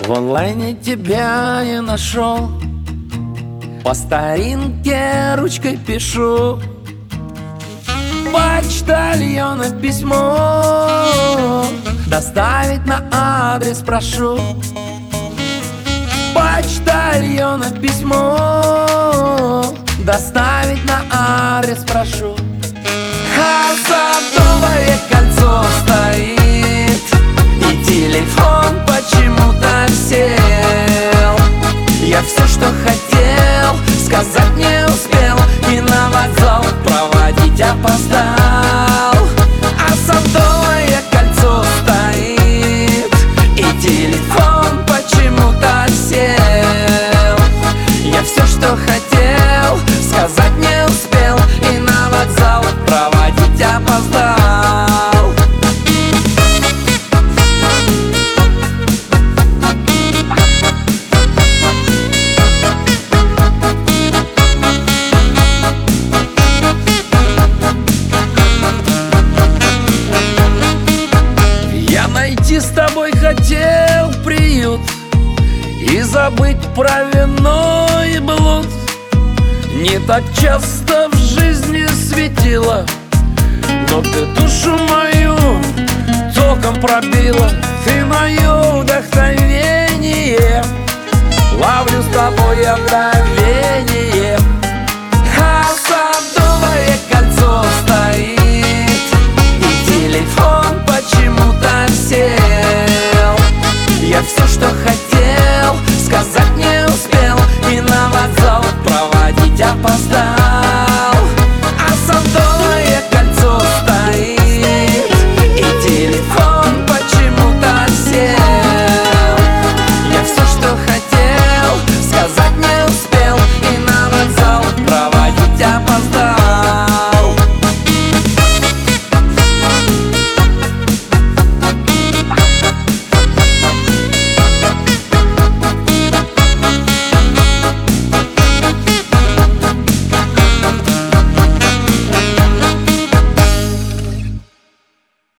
В онлайне тебя не нашел, по старинке ручкой пишу, почтальона письмо доставить на адрес прошу. Почтальона письмо доставить на адрес прошу. А Садовое кольцо стоит, и телефон почему-то сел. Я все, что хотел, сказать не успел, и на вокзал проводить опоздал. А Садовое кольцо стоит, и телефон почему-то сел. Я все, что хотел, сказать не успел, и на вокзал проводить опоздал. Я найти с тобой хотел приют и забыть про вино и блуд. Не так часто в жизни светило, но ты душу мою током пробила. Ты мое вдохновение, ловлю с тобой мгновение.